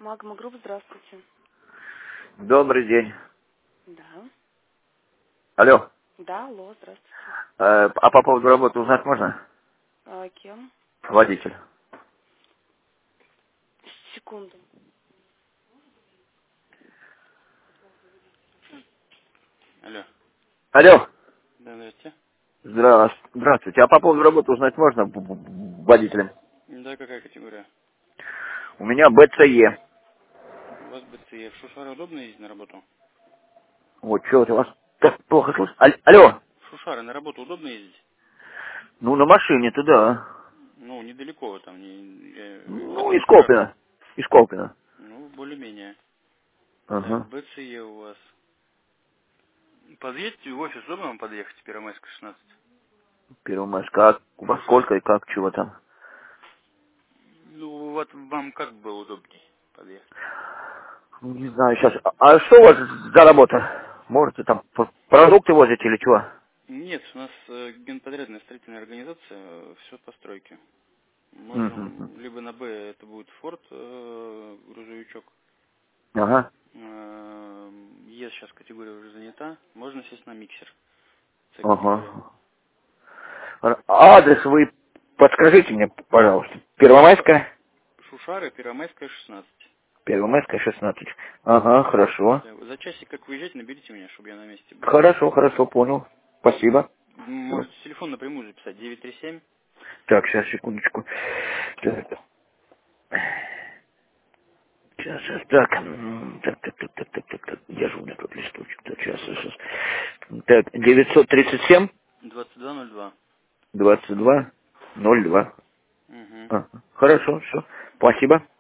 Магма Групп, здравствуйте. Добрый день. Да. Алло. Да, алло, здравствуйте. А по поводу работы узнать можно? Кем? Водитель. Секунду. Алло. Алло. Да, здравствуйте. Здравствуйте. А по поводу работы узнать можно водителем? Да, какая категория? У меня БЦЕ. У вас БЦЕ. В Шушары удобно ездить на работу? Вот, что у вас так плохо слышно? Алло. В Шушары на работу удобно ездить? Ну, на машине-то да. Ну, недалеко там, не Ну, из 15 минут. Колпина. Из Колпина. Ну, более-менее. Так, Ага. БЦЕ у вас. Подъедьте в офис, удобно вам подъехать, Первомайская, 16? Первомайск. Как? У вас сколько и как, чего там? Ну, вот вам как было удобнее подъехать? Ну, не знаю сейчас. А что у вас за работа? Можете там продукты возите или чего? Нет, у нас генподрядная строительная организация, все по стройке. Угу. Можем, либо на Б это будет Форд, грузовичок. Ага. Е сейчас категория уже занята. Можно сесть на миксер. С категория. Ага. Адрес вы подскажите мне, пожалуйста. Первомайская? Шушары, Первомайская, 16. Первомайская, 16. Ага, хорошо. Да, за часик, как выезжать, наберите меня, чтобы я на месте был. Хорошо, понял. Спасибо. Всё. Можете телефон напрямую записать. 937. Так, сейчас, секундочку. Так. Сейчас. Так. Так. Где же у меня тут листочек? Так, сейчас. Так, 937 2202. 22 02. Угу. Ага. Хорошо, все. Спасибо.